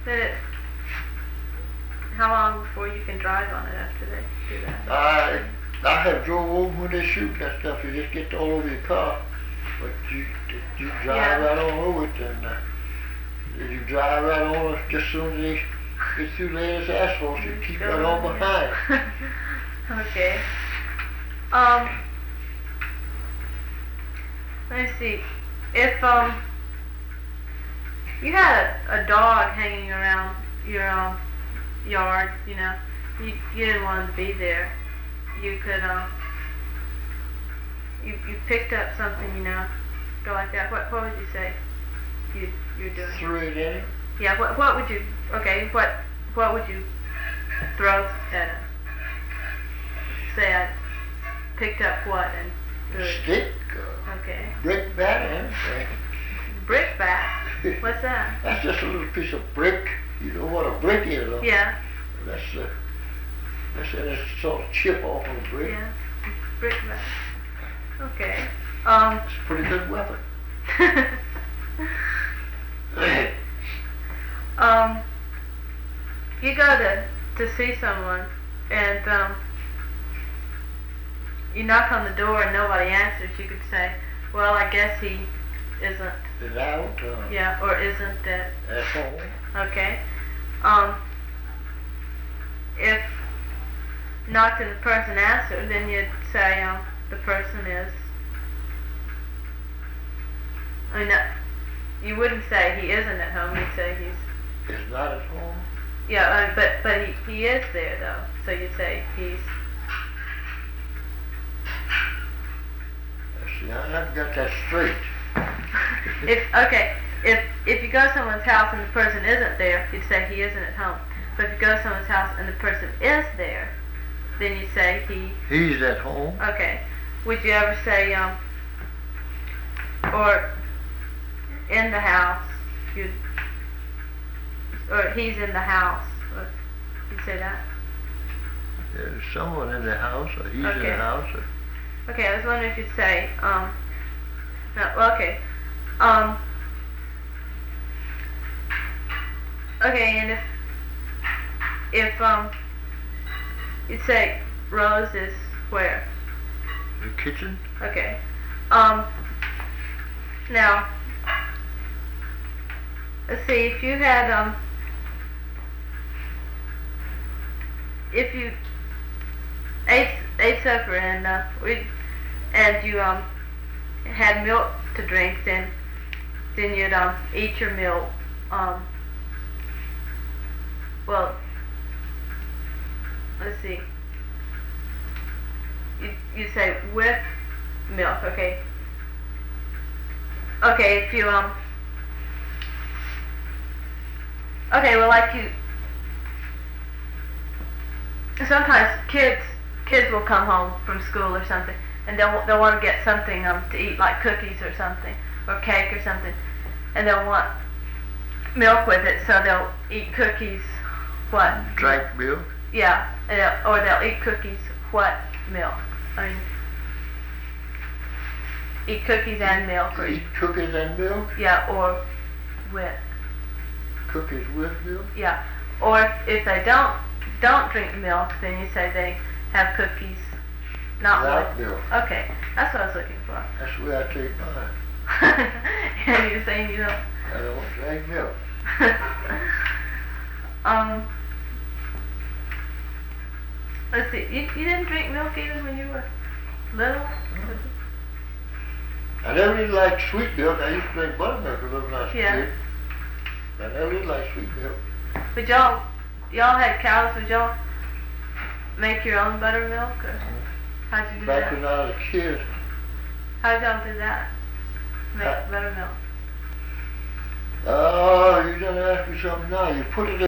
Then it, how long before you can drive on it after they do that? I have drove over when they shoot that stuff. You just get all over your car, but you drive right on over it, and you drive right on it just as soon as they get through laying this asphalt. You keep right on behind. Okay. Let me see. If you had a dog hanging around your yard, you didn't want him to be there. You could you picked up something, go like that. What would you say you're doing? Threw it at him. Yeah. What would you? Okay. What would you throw at him? Say I picked up what and threw it. Stick. Okay. Brick bat, anything. Brick bat? What's that? That's just a little piece of brick. You know what a brick is, huh? Yeah. That's a sort of chip off of a brick. Yeah. Brick bat. Okay. It's a pretty good weapon. You go to see someone and you knock on the door and nobody answers. You could say, well, I guess he isn't. Is out? Yeah, or isn't at home. Okay. If knocked and the person answered, then you'd say the person is. I mean, you wouldn't say he isn't at home. You'd say He's not at home. Yeah, but he is there though. So you'd say he's. See, I haven't got that straight. If you go to someone's house and the person isn't there, you'd say he isn't at home. But if you go to someone's house and the person is there, then you say he's at home. Okay. Would you ever say or in the house? Or he's in the house. You'd say that? There's someone in the house, or he's in the house. Okay, I was wondering if you'd say, okay, and if you'd say Rose is where? The kitchen. Okay. Now, let's see, if you had, if you ate supper and you had milk to drink, then you'd eat your milk. Well, let's see. You say with milk, okay? Okay, if you okay, well, like you. Sometimes kids will come home from school or something, and they'll want to get something to eat, like cookies or something, or cake or something, and they'll want milk with it, so they'll eat cookies. What? Drink milk. Yeah, or they'll eat cookies. What milk? I mean, eat cookies and milk. Or eat cookies and milk. Yeah, or with. Cookies with milk. Yeah, or if they don't drink milk, then you say they have cookies, not without with milk. Okay, that's what I was looking for. That's the way I take mine. And you're saying you don't. I don't drink milk. Let's see. You didn't drink milk even when you were little. I never really liked sweet milk. I used to drink buttermilk a little when I was a kid. I never really liked sweet milk. But y'all had cows. Would y'all make your own buttermilk, or how'd you do that? Back when I was a kid. How'd y'all do that? Make buttermilk. Oh, you're gonna ask me something now. You put it in